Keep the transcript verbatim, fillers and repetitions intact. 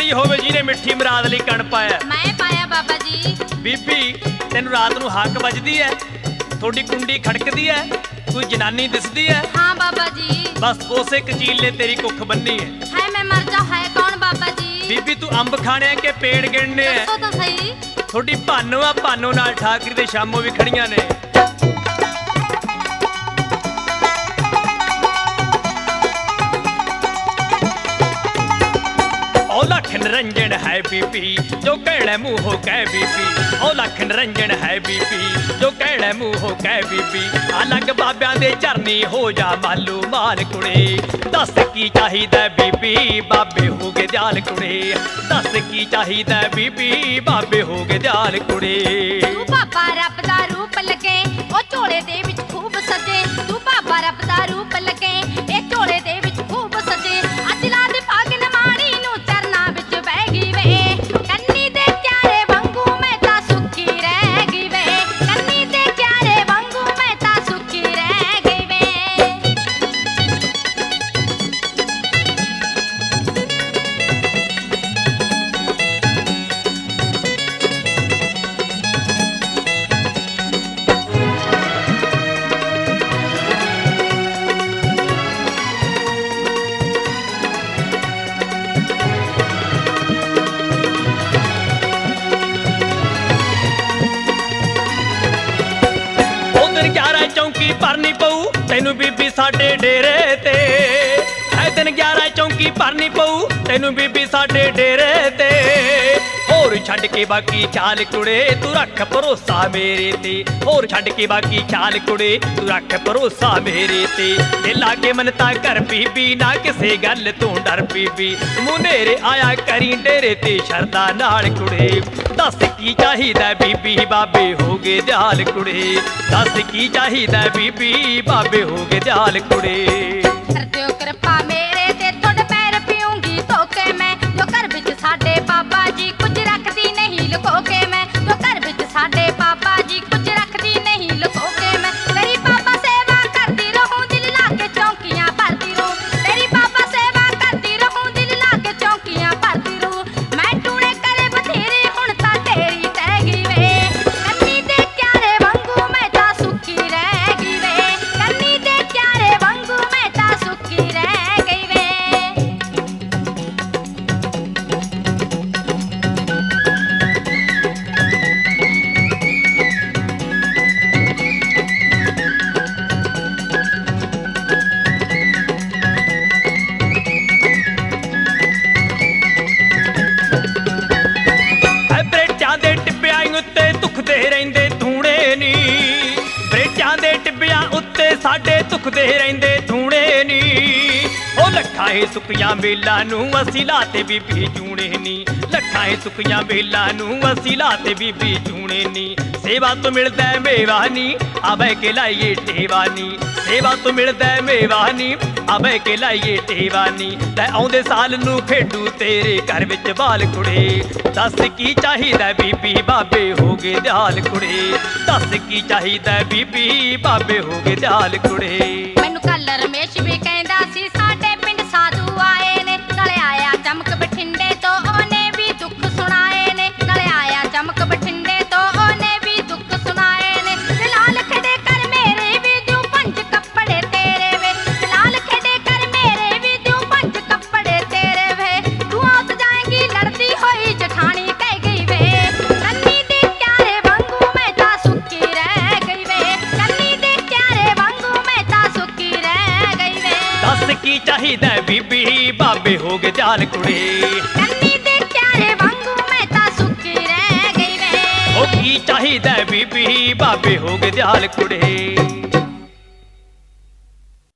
पई होवे जिहने मिठी मुराद लई कण पाया। मैं पाया बाबा जी। बीबी तैनूं रात नूं हक वजदी है, थोड़ी कुंडी खड़कदी है, कोई जनानी दिसदी है? हाँ बाबा जी। बस उसे कचील ने तेरी कुख बन्नी है। है मैं मर जा, है कौन बाबा जी? बीबी तू अंब खाने के पेड़ गिनने है। दसो तो सही। थोड़ी भानो आ, भानो नाल ठाकरी ते शामो भी खड़ियां ने। ओ लख निरंजन है बीबी जो कहले मुंह कह बीबी, ओ लख निरंजन है बीबी जो कहले मुंह कह बीबी। अलग बाबियां दे चरनी हो जा मालू माल कुड़े, दस की चाहिदा बीबी बाबे हो गए दयाल कुड़े, दस की चाहिदा बीबी बाबे हो गए दयाल कुड़े। तू बाबा रब दा रूप लगे ओ झोले दे विच खूब सजे, तू बाबा रब दा रूप लगे ए झोले दे विच खूब सजे। अज ला दे पाग नमाणी नूं चरना विच बह गई वे, कन्नी दे क्यारे वांगू मैं तां सुखी रह गई वे, कन्नी दे क्यारे वांगू मैं तां सुखी रह गई वे। चौंकी भरनी पऊ तेनू बीबी साडे डेरे ते, ऐ दिन ग्यारह चौंकी भरनी पऊ तेनू बीबी साडे डेरे ते। होर छड्ड के बाकी ख्याल कुड़े तू रख भरोसा मेरे ते, होर छड्ड के बाकी ख्याल कुड़े तू रख भरोसा मेरे ते। जे लागे मनता कर बीबी ना किसे गल तू डर बीबी, मुनेरे आया करी डेरे ते शरदा नाल कुड़े। दस की चाहिदा बीबी बाबे हो गए दयाल कुड़े, दस की चाहिदा बीबी बाबे हो गए दयाल कुड़े। कर दियो कृपा मेरे ते तुहाडे पैर पीऊंगी धोके मैं, जो घर विच साडे बाबा जी कुछ रखदी नहीं लुको के मैं, जो घर विच साडे बाबा जी कुछ रखदी नहीं लुको के मैं। तेरी बाबा सेवा करदी रहूं दिल ला के चौंकियां भरदी रहूं, तेरी बाबा सेवा करदी रहूं दिल ला के चौंकियां भरदी रहूं। मैं टूणे करे बथेरे हुण तां तेरी तह गई वे, कन्नी दे क्यारे वांगू मैं तां सुखी रह गई वे, कन्नी दे क्यारे वांगू मैं तां सुखी रह गई वे। ਬ੍ਰੇਟਾਂ ਦੇ ਟਿੱਬਿਆਂ ਉੱਤੇ ਧੁਖਦੇ ਰਹਿੰਦੇ ਧੂਣੇ ਨੀ, ਬ੍ਰੇਟਾਂ ਦੇ ਟਿੱਬਿਆਂ ਉੱਤੇ ਸਾਡੇ ਧੁਖਦੇ ਰਹਿੰਦੇ ਧੂਣੇ ਨੀ। ਉਹ ਲੱਖਾਂ ਹੀ ਸੁੱਕੀਆਂ ਵੇਲਾਂ ਨੂੰ ਅਸੀਂ ਲਾਤੇ ਬੀਬੀ ਚੂਣੇ ਨੀ, ਲੱਖਾਂ ਹੀ ਸੁੱਕੀਆਂ ਵੇਲਾਂ ਨੂੰ ਅਸੀਂ ਲਾਤੇ ਬੀਬੀ ਚੂਣੇ ਨੀ। सेवा तो मिलता है मेवानी अबे के लाइए टेवानी, सेवा तो मिलता है मेवानी अबे के लाइए टेवानी। लै आउंदे साल नू खेडू तेरे घर विच बाल कुड़े, दस की चाहिदा बीबी बाबे हो गए दयाल कुड़े, दस की चाहिदा बीबी बाबे हो गए दयाल कुड़े। मैनू कल रमेश भी कहंदा सी साडे पिंड साधु आए ने, नाले आया चमक बठिंडे तो ओने भी दुख सुनाए ने, नाले आया चमक बठिंडे तो ओने भी दुख सुनाए ने। लाल खड़े कर मेरे भी दूं पंज कपड़े तेरे वे, लाल खड़े कर मेरे भी दूं पंज कपड़े तेरे वे। तू आउत जाएगी लड़ती होई जठानी कह गई वे, कन्नी दे क्यारे वांगू मैं तां सुखी रह गई वे, कन्नी दे क्यारे वांगू मैं तां सुखी रह गई वे। दस की चाहिदा बीबी बाबे हो गए दयाल कुड़े, कन्नी दे क्यारे वांगू मैं तां सुखी रह गई वे। ओ की चाहिदा बीबी बाबे हो गए दयाल कुड़े।